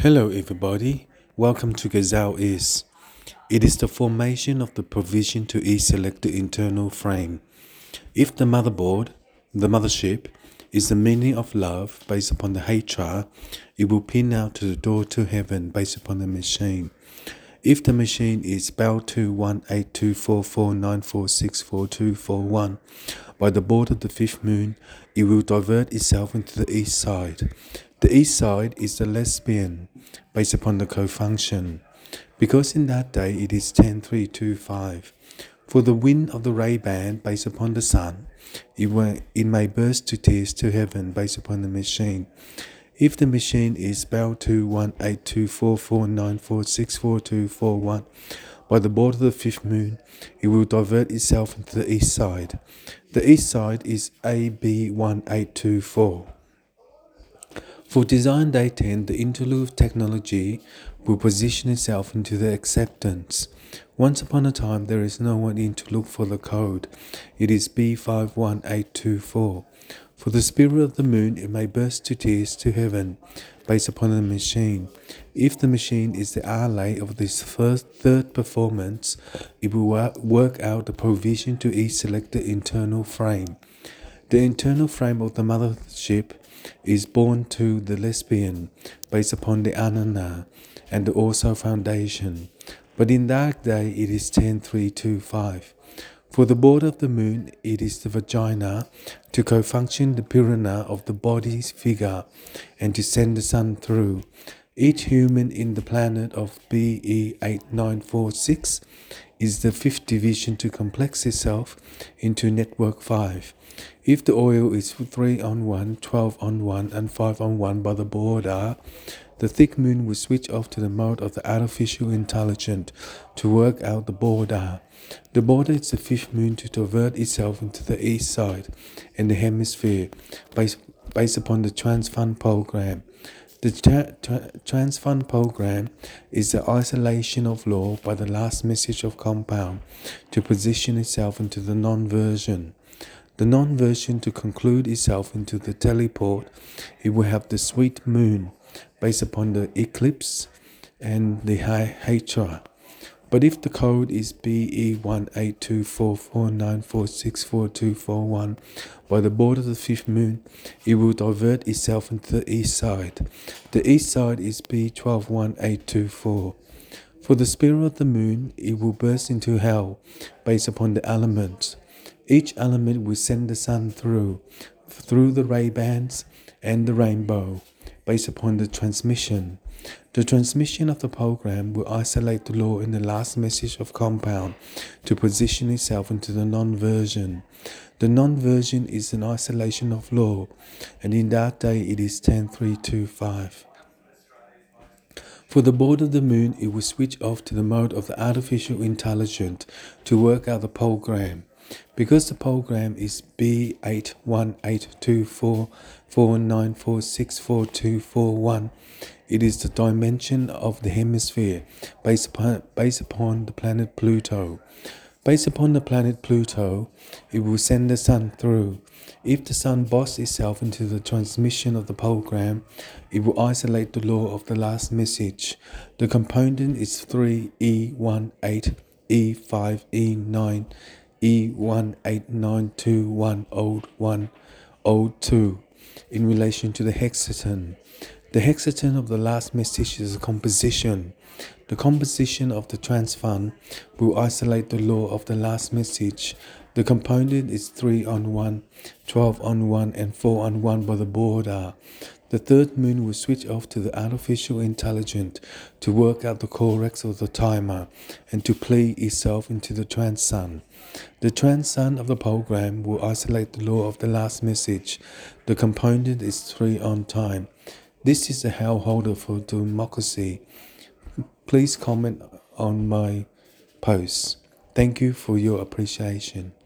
Hello everybody, welcome to Gazelle Is. It is the formation of the provision to select the internal frame. If the motherboard, the mothership, is the meaning of love based upon the Hatra, it will pin out to the door to heaven based upon the machine. If the machine is Bell 2182449464241 by the board of the fifth moon, it will divert itself into the east side. The east side is the lesbian, based upon the co-function, because in that day it is 10325. For the wind of the ray band based upon the sun, it may burst to tears to heaven based upon the machine. If the machine is Bell 2182449464241 by the board of the fifth moon, it will divert itself into the east side. The east side is AB1824. For Design Day 10, the interlude of technology will position itself into the acceptance. Once upon a time, there is no one in to look for the code. It is B51824. For the spirit of the moon, it may burst to tears to heaven, based upon the machine. If the machine is the ally of this third performance, it will work out the provision to each selected internal frame. The internal frame of the mothership is born to the lesbian, based upon the Anana and the also foundation. But in that day it is 10325. For the board of the moon, it is the vagina to co-function the piranha of the body's figure and to send the sun through. Each human in the planet of BE8946 is the fifth division to complex itself into network 5. If the oil is 3 on 1, 12 on 1, and 5 on 1 by the border, the thick moon will switch off to the mode of the artificial intelligence to work out the border. The border is the fifth moon to divert itself into the east side and the hemisphere based upon the TransFund program. The TransFund program is the isolation of law by the last message of compound to position itself into the non-version. The non-version to conclude itself into the teleport, it will have the sweet moon based upon the eclipse and the Hatra. But if the code is BE182449464241 by the board of the fifth moon, it will divert itself into the east side. The east side is B12184. For the spirit of the moon, it will burst into hell based upon the elements. Each element will send the sun through the ray bands and the rainbow, based upon the transmission. The transmission of the program will isolate the law in the last message of compound to position itself into the non-version. The non-version is an isolation of law, and in that day it is 10325. For the board of the moon, it will switch off to the mode of the artificial intelligence to work out the program. Because the program is B81824494644241, it is the dimension of the hemisphere based upon the planet Pluto. Based upon the planet Pluto, it will send the sun through. If the sun bosses itself into the transmission of the program, it will isolate the law of the last message. The component is 3E18, E5, E9, E18921 old 1, old 2 in relation to the hexagon. The hexagon of the last message is a composition. The composition of the TransFund will isolate the law of the last message. The component is 3 on 1, 12 on 1, and 4 on 1 by the border. The third moon will switch off to the artificial intelligence to work out the corrects of the timer and to play itself into the TransSun. The TransSun of the program will isolate the law of the last message. The component is 3 on time. This is the hell holder for democracy. Please comment on my posts. Thank you for your appreciation.